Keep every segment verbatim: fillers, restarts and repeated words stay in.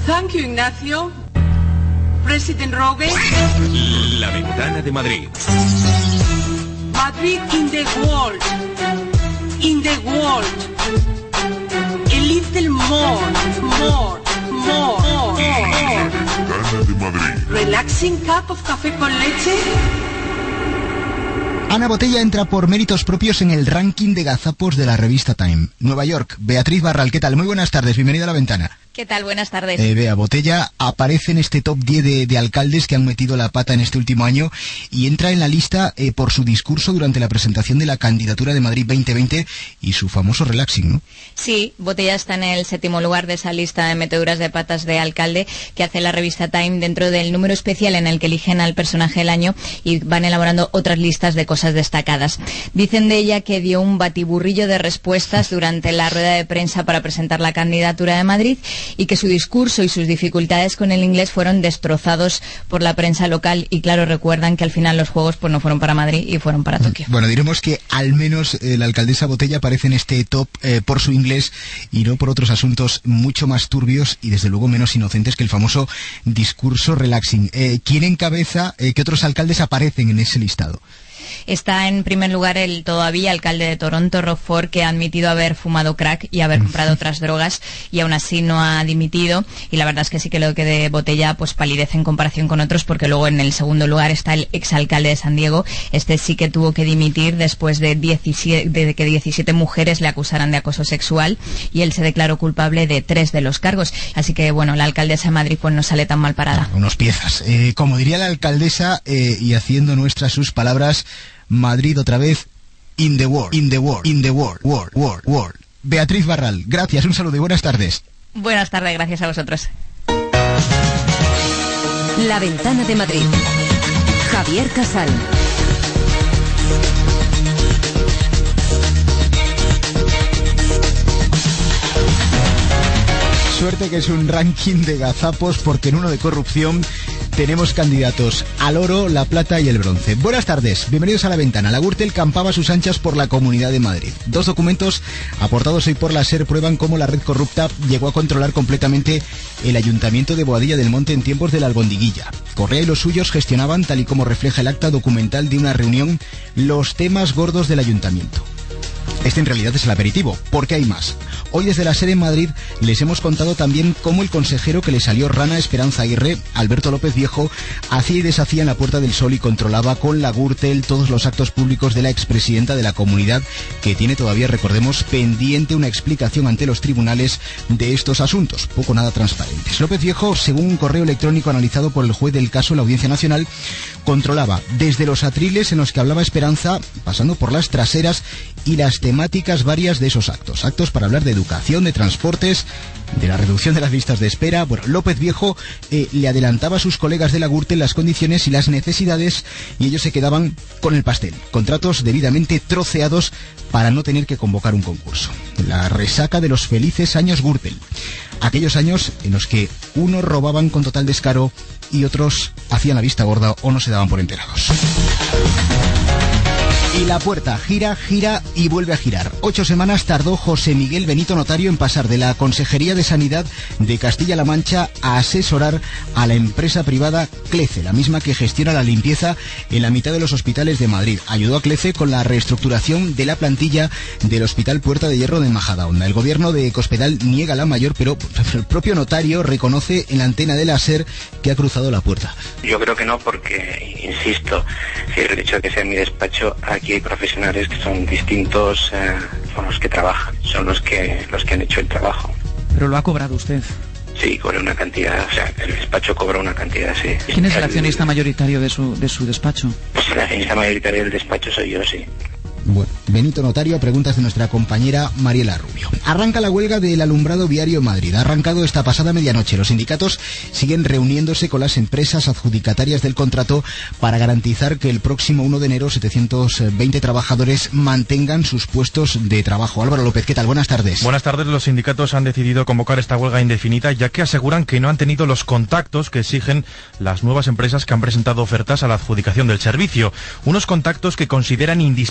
Thank you, Ignacio. President Rogue. La Ventana de Madrid. Madrid in the world. In the world. A little more, more, more, more. La Ventana de Madrid. Relaxing cup of café con leche. Ana Botella entra por méritos propios en el ranking de gazapos de la revista Time. Nueva York, Beatriz Barral, ¿qué tal? Muy buenas tardes, bienvenida a La Ventana. ¿Qué tal? Buenas tardes. Eh, Bea, Botella aparece en este top diez de, de alcaldes que han metido la pata en este último año y entra en la lista eh, por su discurso durante la presentación de la candidatura de Madrid veinte veinte y su famoso relaxing, ¿no? Sí, Botella está en el séptimo lugar de esa lista de meteduras de patas de alcalde que hace la revista Time dentro del número especial en el que eligen al personaje del año y van elaborando otras listas de cosas destacadas. Dicen de ella que dio un batiburrillo de respuestas durante la rueda de prensa para presentar la candidatura de Madrid y que su discurso y sus dificultades con el inglés fueron destrozados por la prensa local y claro, recuerdan que al final los juegos pues no fueron para Madrid y fueron para Tokio. Bueno, diremos que al menos eh, la alcaldesa Botella aparece en este top eh, por su inglés y no por otros asuntos mucho más turbios y desde luego menos inocentes que el famoso discurso relaxing. Eh, ¿Quién encabeza, eh, qué otros alcaldes aparecen en ese listado? Está en primer lugar el todavía alcalde de Toronto, Rob Ford, que ha admitido haber fumado crack y haber comprado otras drogas y aún así no ha dimitido. Y la verdad es que sí que lo que de Botella pues palidece en comparación con otros, porque luego en el segundo lugar está el exalcalde de San Diego. Este sí que tuvo que dimitir después de, diecisiete, de que diecisiete mujeres le acusaran de acoso sexual y él se declaró culpable de tres de los cargos. Así que bueno, la alcaldesa de Madrid pues no sale tan mal parada. Ah, unos piezas. Eh, como diría la alcaldesa eh, y haciendo nuestras sus palabras, Madrid otra vez in the world, in the world, in the world, world, world, world. Beatriz Barral, gracias, un saludo y buenas tardes. Buenas tardes, gracias a vosotros. La Ventana de Madrid. Javier Casal. Suerte que es un ranking de gazapos porque en uno de corrupción tenemos candidatos al oro, la plata y el bronce. Buenas tardes, bienvenidos a La Ventana. La Gürtel campaba a sus anchas por la Comunidad de Madrid. Dos documentos aportados hoy por la SER prueban cómo la red corrupta llegó a controlar completamente el Ayuntamiento de Boadilla del Monte en tiempos de la Albondiguilla. Correa y los suyos gestionaban, tal y como refleja el acta documental de una reunión, los temas gordos del Ayuntamiento. Este en realidad es el aperitivo, porque hay más. Hoy desde la SER en Madrid les hemos contado también cómo el consejero que le salió rana Esperanza Aguirre, Alberto López Viejo, hacía y deshacía en la Puerta del Sol y controlaba con la Gürtel todos los actos públicos de la expresidenta de la comunidad, que tiene todavía, recordemos, pendiente una explicación ante los tribunales de estos asuntos, poco nada transparentes. López Viejo, según un correo electrónico analizado por el juez del caso en la Audiencia Nacional, controlaba desde los atriles en los que hablaba Esperanza, pasando por las traseras y las temáticas varias de esos actos. Actos para hablar de educación, de transportes, de la reducción de las listas de espera. Bueno, López Viejo eh, le adelantaba a sus colegas de la Gürtel las condiciones y las necesidades y ellos se quedaban con el pastel. Contratos debidamente troceados para no tener que convocar un concurso. La resaca de los felices años Gürtel. Aquellos años en los que unos robaban con total descaro y otros hacían la vista gorda o no se daban por enterados. Y la puerta gira, gira y vuelve a girar. Ocho semanas tardó José Miguel Benito Notario en pasar de la Consejería de Sanidad de Castilla-La Mancha a asesorar a la empresa privada Clece, la misma que gestiona la limpieza en la mitad de los hospitales de Madrid. Ayudó a Clece con la reestructuración de la plantilla del Hospital Puerta de Hierro de Majadahonda. El gobierno de Cospedal niega la mayor, pero el propio Notario reconoce en la antena de la SER que ha cruzado la puerta. Yo creo que no, porque, insisto, si el hecho de que sea mi despacho, aquí hay profesionales que son distintos, eh, son los que trabajan, son los que los que han hecho el trabajo. ¿Pero lo ha cobrado usted? Sí, cobra una cantidad, o sea, el despacho cobra una cantidad, sí. ¿Quién es el accionista mayoritario de su, de su despacho? Pues el accionista mayoritario del despacho soy yo, sí. Bueno, Benito Notario, a preguntas de nuestra compañera Mariela Rubio. Arranca la huelga del alumbrado viario en Madrid. Ha arrancado esta pasada medianoche. Los sindicatos siguen reuniéndose con las empresas adjudicatarias del contrato para garantizar que el próximo uno de enero setecientos veinte trabajadores mantengan sus puestos de trabajo. Álvaro López, ¿qué tal? Buenas tardes. Buenas tardes. Los sindicatos han decidido convocar esta huelga indefinida, ya que aseguran que no han tenido los contactos que exigen las nuevas empresas que han presentado ofertas a la adjudicación del servicio. Unos contactos que consideran indispensables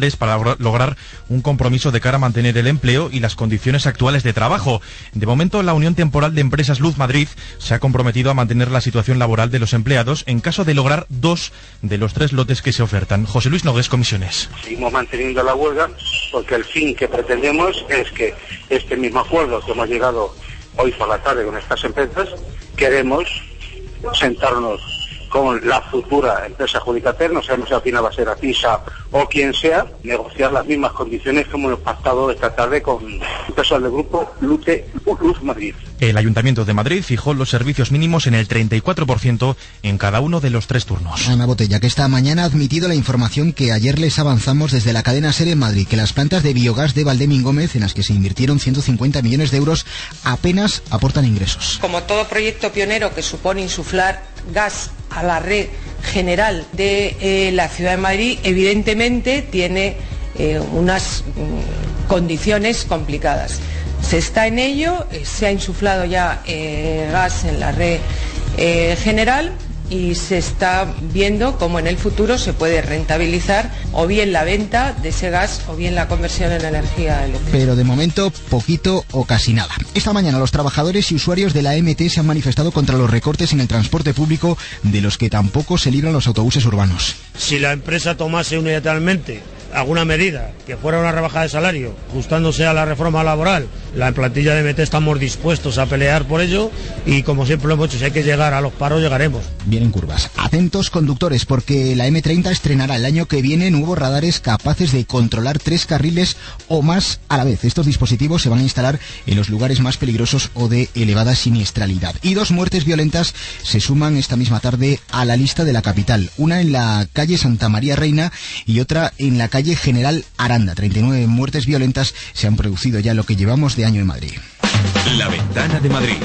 alcaldes para lograr un compromiso de cara a mantener el empleo y las condiciones actuales de trabajo. De momento, la Unión Temporal de Empresas Luz Madrid se ha comprometido a mantener la situación laboral de los empleados en caso de lograr dos de los tres lotes que se ofertan. José Luis Nogués, Comisiones. Seguimos manteniendo la huelga porque el fin que pretendemos es que este mismo acuerdo que hemos llegado hoy por la tarde con estas empresas, queremos sentarnos con la futura empresa adjudicater, no sabemos si al final va a ser ATISA o quien sea, negociar las mismas condiciones que hemos pactado esta tarde con empresas del grupo Lute Luz Madrid. El Ayuntamiento de Madrid fijó los servicios mínimos en el treinta y cuatro por ciento en cada uno de los tres turnos. Ana Botella, que esta mañana ha admitido la información que ayer les avanzamos desde la cadena SER en Madrid, que las plantas de biogás de Valdemín Gómez, en las que se invirtieron ciento cincuenta millones de euros, apenas aportan ingresos. Como todo proyecto pionero que supone insuflar gas a la red general de eh, la Ciudad de Madrid, evidentemente tiene eh, unas mm, condiciones complicadas. Se está en ello, eh, se ha insuflado ya eh, gas en la red eh, general y se está viendo cómo en el futuro se puede rentabilizar o bien la venta de ese gas o bien la conversión en energía eléctrica. Pero de momento poquito o casi nada. Esta mañana los trabajadores y usuarios de la M T se han manifestado contra los recortes en el transporte público, de los que tampoco se libran los autobuses urbanos. Si la empresa tomase unilateralmente alguna medida que fuera una rebaja de salario, ajustándose a la reforma laboral, la plantilla de M T estamos dispuestos a pelear por ello y, como siempre lo hemos hecho, si hay que llegar a los paros, llegaremos. Vienen curvas. Atentos conductores, porque la eme treinta estrenará el año que viene nuevos radares capaces de controlar tres carriles o más a la vez. Estos dispositivos se van a instalar en los lugares más peligrosos o de elevada siniestralidad. Y dos muertes violentas se suman esta misma tarde a la lista de la capital. Una en la calle Santa María Reina y otra en la calle General Aranda. treinta y nueve muertes violentas se han producido ya en lo que llevamos de año en Madrid. La Ventana de Madrid.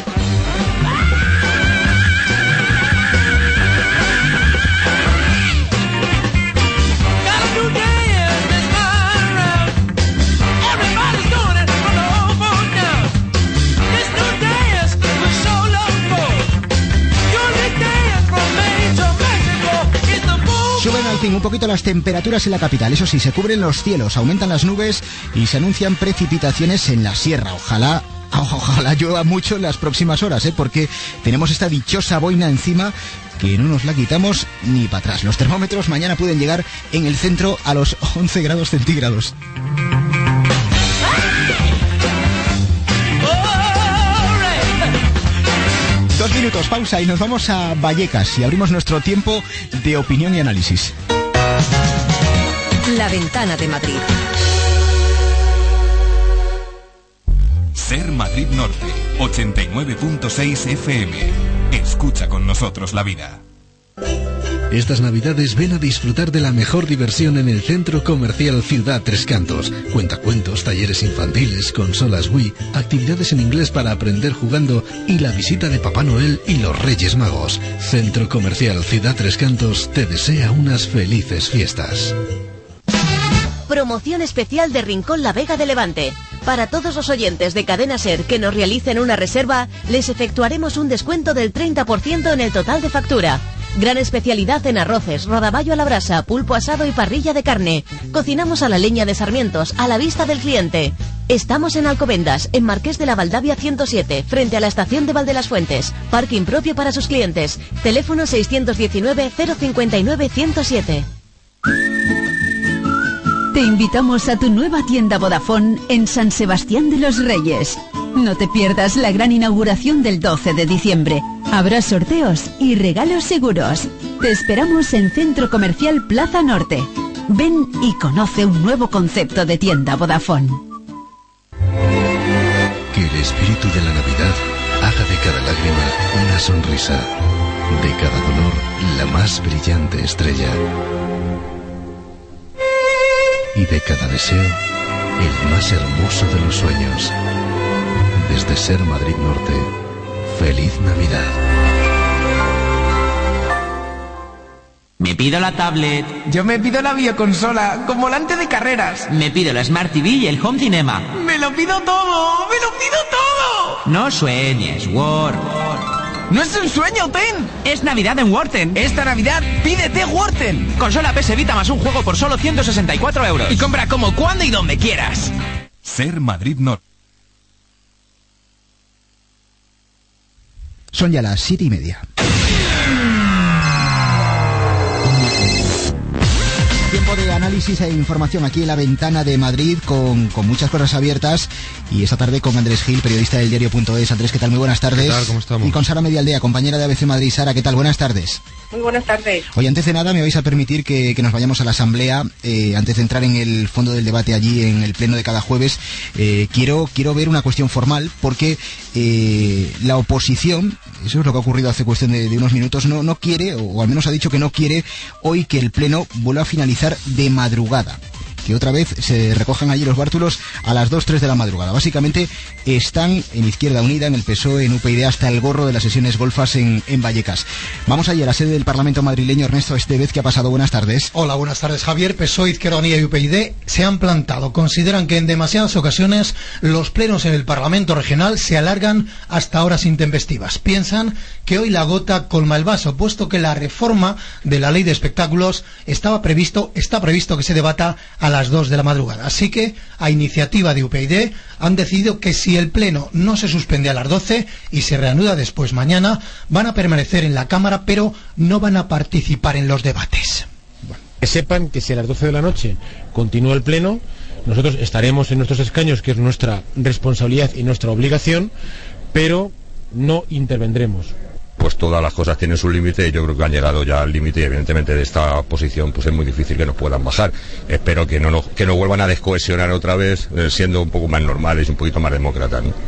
Suben al fin un poquito las temperaturas en la capital, eso sí, se cubren los cielos, aumentan las nubes y se anuncian precipitaciones en la sierra. Ojalá, ojalá llueva mucho en las próximas horas, ¿eh? Porque tenemos esta dichosa boina encima que no nos la quitamos ni para atrás. Los termómetros mañana pueden llegar en el centro a los once grados centígrados. Dos minutos, pausa y nos vamos a Vallecas y abrimos nuestro tiempo de opinión y análisis. La Ventana de Madrid. SER Madrid Norte, ochenta y nueve punto seis F M. Escucha con nosotros la vida. Estas navidades ven a disfrutar de la mejor diversión en el Centro Comercial Ciudad Tres Cantos. Cuentacuentos, talleres infantiles, consolas Wii, actividades en inglés para aprender jugando y la visita de Papá Noel y los Reyes Magos. Centro Comercial Ciudad Tres Cantos te desea unas felices fiestas. Promoción especial de Rincón La Vega de Levante. Para todos los oyentes de Cadena SER que nos realicen una reserva, les efectuaremos un descuento del treinta por ciento en el total de factura. Gran especialidad en arroces, rodaballo a la brasa, pulpo asado y parrilla de carne. Cocinamos a la leña de sarmientos, a la vista del cliente. Estamos en Alcobendas, en Marqués de la Valdavia ciento siete, frente a la estación de Valdelasfuentes. Parking propio para sus clientes. Teléfono seiscientos diecinueve, cero cincuenta y nueve, ciento siete. Te invitamos a tu nueva tienda Vodafone en San Sebastián de los Reyes. No te pierdas la gran inauguración del doce de diciembre. Habrá sorteos y regalos seguros. Te esperamos en Centro Comercial Plaza Norte. Ven y conoce un nuevo concepto de tienda Vodafone. Que el espíritu de la Navidad haga de cada lágrima una sonrisa, de cada dolor la más brillante estrella, y de cada deseo el más hermoso de los sueños. Desde SER Madrid Norte, ¡feliz Navidad! Me pido la tablet. Yo me pido la videoconsola con volante de carreras. Me pido la Smart T V y el Home Cinema. ¡Me lo pido todo! ¡Me lo pido todo! No sueñes, Word. ¡No es un sueño, Ten! Es Navidad en Worten. Esta Navidad, pídete Worten. Consola P S Vita más un juego por solo ciento sesenta y cuatro euros. Y compra como, cuando y donde quieras. Ser Madrid Norte. Son ya las siete y media. Tiempo de análisis e información aquí en la Ventana de Madrid con, con muchas cosas abiertas, y esta tarde con Andrés Gil, periodista del diario punto es. Andrés, ¿qué tal? Muy buenas tardes. ¿Qué tal? ¿Cómo estamos? Y con Sara Medialdea, compañera de A B C Madrid. Sara, ¿qué tal? Buenas tardes. Muy buenas tardes. Oye, antes de nada me vais a permitir que, que nos vayamos a la Asamblea, eh, antes de entrar en el fondo del debate allí en el pleno de cada jueves. eh, quiero, quiero ver una cuestión formal, porque eh, la oposición, eso es lo que ha ocurrido hace cuestión de, de unos minutos, no, no quiere, o, o al menos ha dicho que no quiere hoy que el pleno vuelva a finalizar de madrugada, que otra vez se recojan allí los bártulos a las dos, tres de la madrugada. Básicamente están en Izquierda Unida, en el P S O E, en U P y D, hasta el gorro de las sesiones golfas en, en Vallecas. Vamos allí a la sede del Parlamento madrileño. Ernesto Estevez, ¿qué ha pasado? Buenas tardes. Hola, buenas tardes, Javier. P S O E, Izquierda Unida y U P y D se han plantado. Consideran que en demasiadas ocasiones los plenos en el Parlamento regional se alargan hasta horas intempestivas. Piensan que hoy la gota colma el vaso, puesto que la reforma de la ley de espectáculos estaba previsto, está previsto que se debata a las dos de la madrugada. Así que, a iniciativa de U P y D, han decidido que si el pleno no se suspende a las doce y se reanuda después mañana, van a permanecer en la Cámara, pero no van a participar en los debates. Bueno, que sepan que si a las doce de la noche continúa el pleno, nosotros estaremos en nuestros escaños, que es nuestra responsabilidad y nuestra obligación, pero no intervendremos. Pues todas las cosas tienen su límite, y yo creo que han llegado ya al límite, y evidentemente de esta posición pues es muy difícil que nos puedan bajar. Espero que no nos, que no vuelvan a descohesionar otra vez, eh, siendo un poco más normales y un poquito más demócratas, ¿no?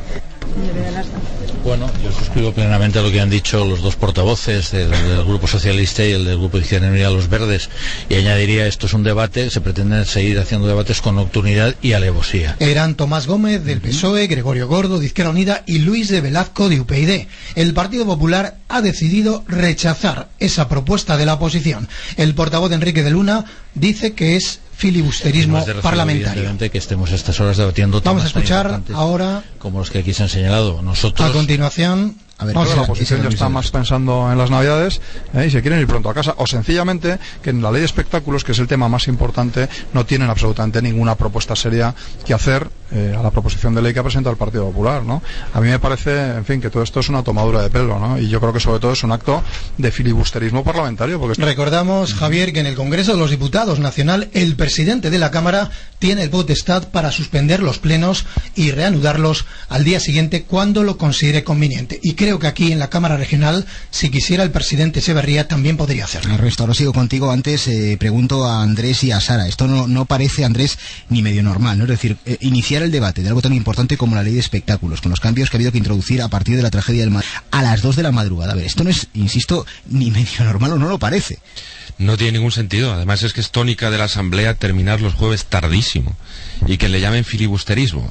Bueno, yo suscribo plenamente lo que han dicho los dos portavoces, el del Grupo Socialista y el del Grupo de Izquierda Unida, los Verdes, y añadiría, esto es un debate, se pretenden seguir haciendo debates con nocturnidad y alevosía. Eran Tomás Gómez del P S O E, Gregorio Gordo de Izquierda Unida y Luis de Velazco de U P y D. El Partido Popular ha decidido rechazar esa propuesta de la oposición. El portavoz Enrique de Luna dice que es filibusterismo parlamentario. Que estemos a estas horas debatiendo. Vamos a escuchar ahora, como los que aquí se han señalado, nosotros. A continuación. A ver, la oposición ya está más pensando en las Navidades, ¿eh? y se quieren ir pronto a casa, o sencillamente que en la ley de espectáculos, que es el tema más importante, no tienen absolutamente ninguna propuesta seria que hacer eh, a la proposición de ley que ha presentado el Partido Popular, ¿no? A mí me parece, en fin, que todo esto es una tomadura de pelo, ¿no? Y yo creo que sobre todo es un acto de filibusterismo parlamentario. Porque recordamos, Javier, que en el Congreso de los Diputados Nacional el presidente de la Cámara tiene el potestad para suspender los plenos y reanudarlos al día siguiente cuando lo considere conveniente. Y creo que aquí en la Cámara Regional, si quisiera el presidente Echeverría, también podría hacerlo. Ernesto, ahora sigo contigo. Antes eh, pregunto a Andrés y a Sara. Esto no, no parece, Andrés, ni medio normal, ¿no? Es decir, eh, iniciar el debate de algo tan importante como la ley de espectáculos, con los cambios que ha habido que introducir a partir de la tragedia del mar, a las dos de la madrugada. A ver, esto no es, insisto, ni medio normal, o no lo parece. No tiene ningún sentido. Además es que es tónica de la Asamblea terminar los jueves tardísimo, y que le llamen filibusterismo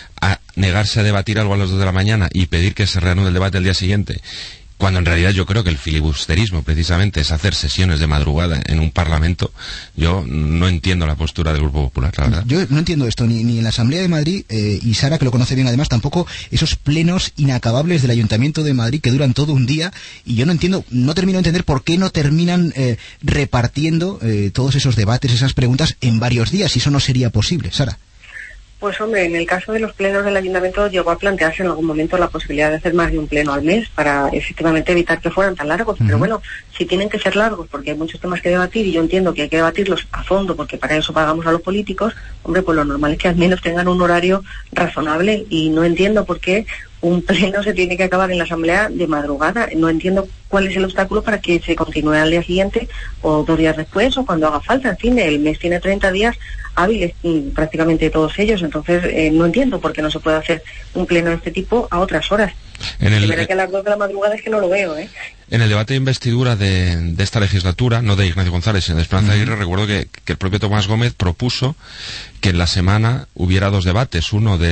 a negarse a debatir algo a las dos de la mañana y pedir que se reanude el debate al día siguiente, cuando en realidad yo creo que el filibusterismo precisamente es hacer sesiones de madrugada en un parlamento. Yo no entiendo la postura del Grupo Popular, la verdad. Yo no entiendo esto, ni, ni en la Asamblea de Madrid, eh, y Sara, que lo conoce bien además, tampoco esos plenos inacabables del Ayuntamiento de Madrid que duran todo un día, y yo no entiendo, no termino de entender por qué no terminan eh, repartiendo eh, todos esos debates, esas preguntas en varios días, si eso no sería posible. Sara. Pues hombre, en el caso de los plenos del Ayuntamiento llegó a plantearse en algún momento la posibilidad de hacer más de un pleno al mes para efectivamente evitar que fueran tan largos. Uh-huh. Pero bueno, si tienen que ser largos porque hay muchos temas que debatir, y yo entiendo que hay que debatirlos a fondo porque para eso pagamos a los políticos, hombre, pues lo normal es que al menos tengan un horario razonable, y no entiendo por qué un pleno se tiene que acabar en la Asamblea de madrugada. No entiendo cuál es el obstáculo para que se continúe al día siguiente o dos días después o cuando haga falta. En fin, el mes tiene treinta días hábiles, prácticamente todos ellos, entonces eh, no entiendo por qué no se puede hacer un pleno de este tipo a otras horas. En el, de verdad que a las dos de la madrugada es que no lo veo, ¿eh? En el debate de investidura de, de esta legislatura, no de Ignacio González, sino de Esperanza Aguirre, uh-huh. recuerdo que, que el propio Tomás Gómez propuso que en la semana hubiera dos debates, uno de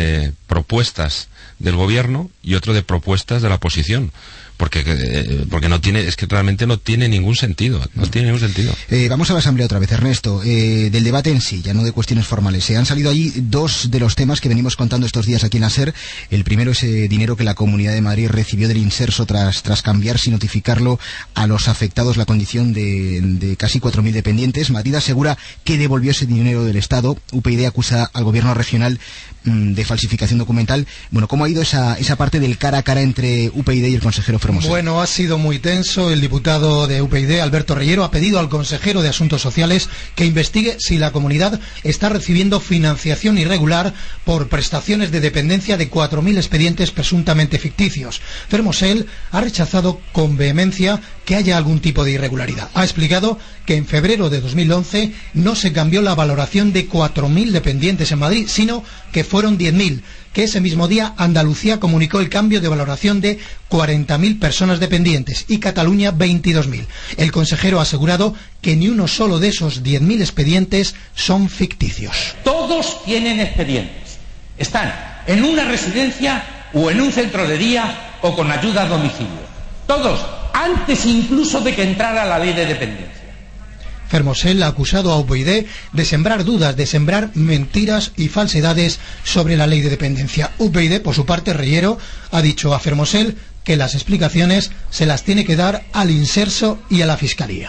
propuestas del gobierno y otro de propuestas de la oposición. Porque, eh, porque no tiene, es que realmente no tiene ningún sentido, no tiene ningún sentido. Eh, vamos a la Asamblea otra vez, Ernesto, eh, del debate en sí, ya no de cuestiones formales. Se eh, han salido allí dos de los temas que venimos contando estos días aquí en la SER. El primero es ese dinero que la Comunidad de Madrid recibió del Inserso tras, tras cambiar sin notificarlo a los afectados la condición de, de casi cuatro mil dependientes. Madrid asegura que devolvió ese dinero del Estado. U P YD acusa al gobierno regional mmm, de falsificación documental. Bueno, ¿cómo ha ido esa, esa parte del cara a cara entre U P YD y el consejero Fermosel? Bueno, ha sido muy tenso. El diputado de U P YD, Alberto Reyero, ha pedido al consejero de Asuntos Sociales que investigue si la comunidad está recibiendo financiación irregular por prestaciones de dependencia de cuatro mil expedientes presuntamente ficticios. Fermosel ha rechazado con vehemencia que haya algún tipo de irregularidad. Ha explicado que en febrero de dos mil once no se cambió la valoración de cuatro mil dependientes en Madrid, sino que fueron diez mil, que ese mismo día Andalucía comunicó el cambio de valoración de cuarenta mil personas dependientes y Cataluña veintidós mil. El consejero ha asegurado que ni uno solo de esos diez mil expedientes son ficticios. Todos tienen expedientes. Están en una residencia o en un centro de día o con ayuda a domicilio. Todos, antes incluso de que entrara la ley de dependencia. Fermosel ha acusado a U P YD de sembrar dudas, de sembrar mentiras y falsedades sobre la ley de dependencia. U P YD, por su parte, Reyero, ha dicho a Fermosel que las explicaciones se las tiene que dar al Inserso y a la Fiscalía.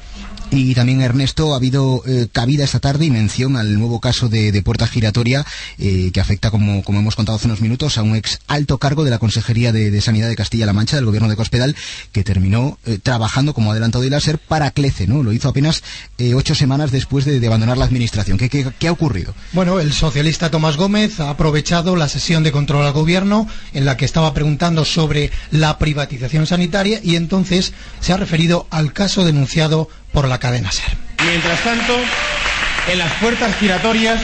Y también, Ernesto, ha habido eh, cabida esta tarde y mención al nuevo caso de, de Puerta Giratoria eh, que afecta, como, como hemos contado hace unos minutos, a un ex alto cargo de la Consejería de, de Sanidad de Castilla-La Mancha, del gobierno de Cospedal, que terminó eh, trabajando, como ha adelantado el SER, para CLECE, ¿no? Lo hizo apenas eh, ocho semanas después de, de abandonar la administración. ¿Qué, qué, ¿Qué ha ocurrido? Bueno, el socialista Tomás Gómez ha aprovechado la sesión de control al gobierno en la que estaba preguntando sobre la privatización sanitaria y entonces se ha referido al caso denunciado por la cadena SER. Mientras tanto, en las puertas giratorias,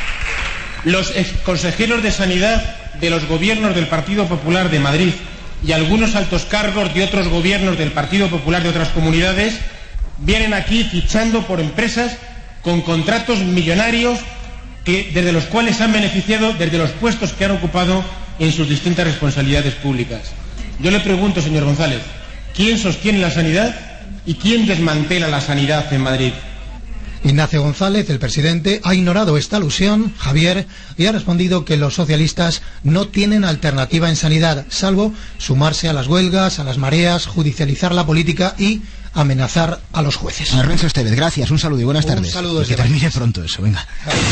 los exconsejeros de Sanidad de los gobiernos del Partido Popular de Madrid y algunos altos cargos de otros gobiernos del Partido Popular de otras comunidades vienen aquí fichando por empresas con contratos millonarios que, desde los cuales se han beneficiado desde los puestos que han ocupado en sus distintas responsabilidades públicas. Yo le pregunto, señor González, ¿quién sostiene la sanidad? ¿Y quién desmantela la sanidad en Madrid? Ignacio González, el presidente, ha ignorado esta alusión, Javier, y ha respondido que los socialistas no tienen alternativa en sanidad, salvo sumarse a las huelgas, a las mareas, judicializar la política y amenazar a los jueces. Ernesto Estevez, gracias, un saludo y buenas un tardes. Un saludo. Y que termine pronto eso, venga.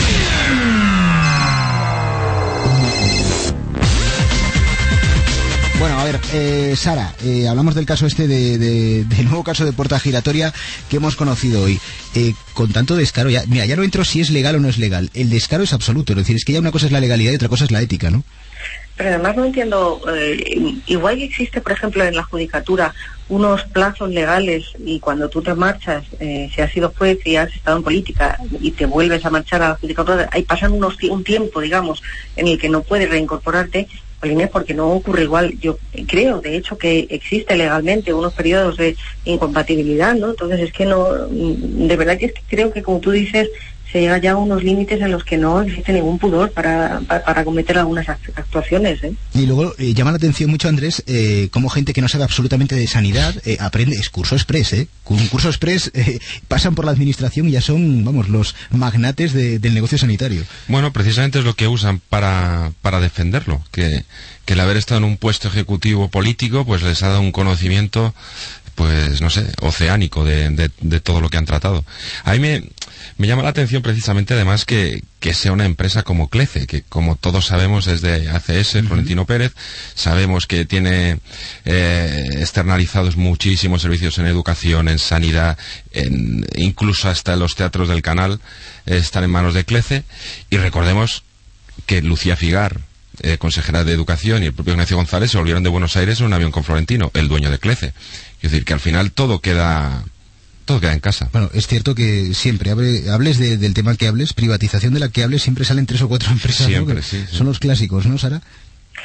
Bueno, a ver, eh, Sara, eh, hablamos del caso este, de, de, del nuevo caso de Puerta Giratoria que hemos conocido hoy. Eh, con tanto descaro, ya, mira, ya no entro si es legal o no es legal. El descaro es absoluto, es decir, es que ya una cosa es la legalidad y otra cosa es la ética, ¿no? Pero además no entiendo, eh, igual que existe, por ejemplo, en la judicatura unos plazos legales y cuando tú te marchas, eh, si has sido juez y has estado en política y te vuelves a marchar a la judicatura, ahí pasan unos, un tiempo, digamos, en el que no puedes reincorporarte, porque no ocurre igual. Yo creo, de hecho, que existe legalmente unos periodos de incompatibilidad, ¿no? Entonces es que no, de verdad que es que creo que, como tú dices, se llega ya a unos límites en los que no existe ningún pudor para, para, para cometer algunas actuaciones, ¿eh? Y luego eh, llama la atención mucho, Andrés, eh, cómo gente que no sabe absolutamente de sanidad eh, aprende, es curso express, ¿eh? Con un curso express eh, pasan por la administración y ya son, vamos, los magnates de, del negocio sanitario. Bueno, precisamente es lo que usan para, para defenderlo, que, que el haber estado en un puesto ejecutivo político pues les ha dado un conocimiento, pues no sé, oceánico de, de, de todo lo que han tratado. A mí me, me llama la atención precisamente además que, que sea una empresa como CLECE, que como todos sabemos es de A C S, uh-huh. Florentino Pérez, sabemos que tiene eh, externalizados muchísimos servicios en educación, en sanidad, en, incluso hasta los teatros del canal eh, están en manos de CLECE, y recordemos que Lucía Figar, Eh, consejera de Educación, y el propio Ignacio González se volvieron de Buenos Aires en un avión con Florentino, el dueño de CLECE. Es decir, que al final todo queda todo queda en casa. Bueno, es cierto que siempre hable, hables de, del tema que hables, privatización de la que hables, siempre salen tres o cuatro empresas, siempre, ¿no? sí, sí. Son los clásicos, ¿no, Sara?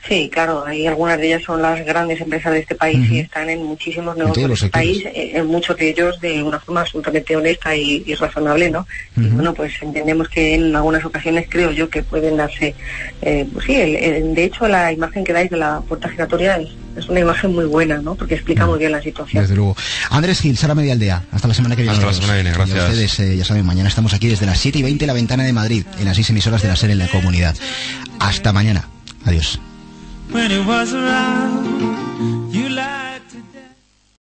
Sí, claro, hay algunas de ellas son las grandes empresas de este país uh-huh. y están en muchísimos negocios de este país, en muchos de ellos de una forma absolutamente honesta y, y razonable, ¿no? Uh-huh. Y bueno, pues entendemos que en algunas ocasiones creo yo que pueden darse, eh, pues sí, el, el, de hecho la imagen que dais de la puerta giratoria es, es una imagen muy buena, ¿no? Porque explica uh-huh. muy bien la situación. Desde luego. Andrés Gil, Sara Medialdea, hasta la semana que viene. Hasta la semana que viene, gracias. Y a ustedes, eh, ya saben, mañana estamos aquí desde las siete y veinte, La Ventana de Madrid, en las seis emisoras de la SER en la comunidad. Hasta mañana. Adiós. When it was around